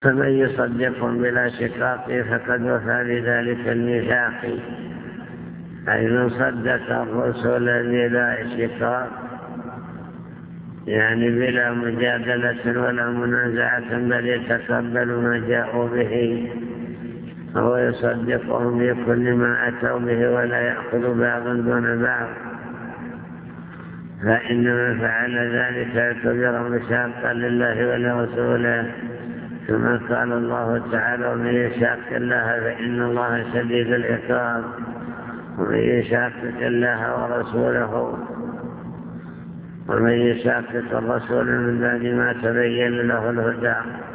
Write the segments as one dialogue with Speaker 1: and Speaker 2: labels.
Speaker 1: فمن يصدقهم بلا شقاق فقد وفى بذلك الميثاق، أي من صدق الرسل بلا شقاق، يعني بلا مجادلة ولا منازعة، بل يتقبل ما جاءوا به هو يصدقهم بكل ما أتوا به ولا يأخذ بعضا دون بعض، فإن من فعل ذلك يعتبر مشاقا لله ولرسوله، كما قال الله تعالى: ومن يشاق الله فإن الله شديد العقاب، ومن يشاقق الله ورسوله ومن يشاقق الرسول من بعد ما تبين له الهدى،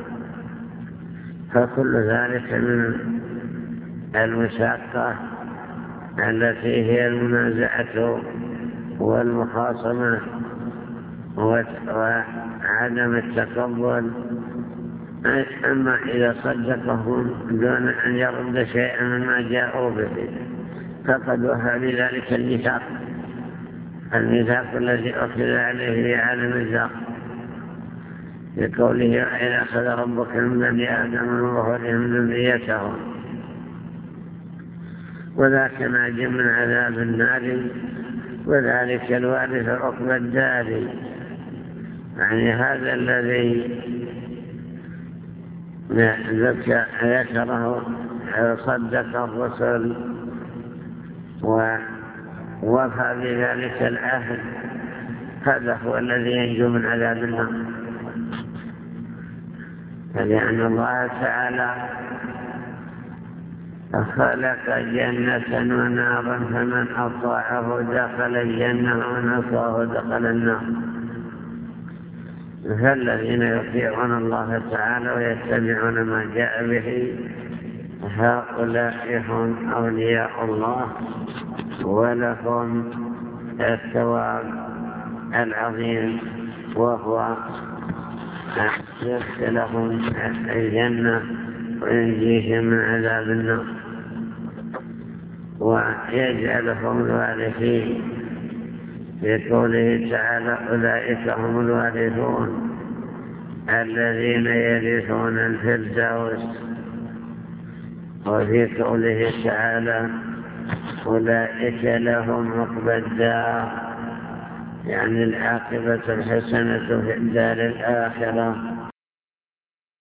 Speaker 1: فكل ذلك من المشاقة التي هي المنازعة والمخاصمة وعدم التقبل. أما إذا صدقهم دون أن يرد شيئا مما جاءوا به فقد وفى بذلك الميثاق الذي أخذ عليه في عالم الذر، بقوله: وإذا أخذ ربك من بني آدم من ظهورهم ذريتهم، وذاك ناج من عذاب النار وذلك الوارث عقبى الدار. يعني هذا الذي ذكره صدق الرسل ووفى بذلك العهد، هذا هو الذي ينجو من عذاب النار، لأن الله تعالى خلق جنة ونارا، فمن أطاعه دخل الجنة ومن عصاه دخل النار. فالذين يطيعون الله تعالى ويتبعون ما جاء به هؤلاء هم أولياء الله، ولهم الثواب العظيم، وهو يدخلهم الجنة وينجيهم من عذاب النار ويجعلهم الوارثين، في قوله تعالى: أولئك هم الوارثون الذين يرثون الفردوس. وفي قوله تعالى: أولئك لهم عقبى الدار، يعني العاقبة الحسنة في الدار الآخرة،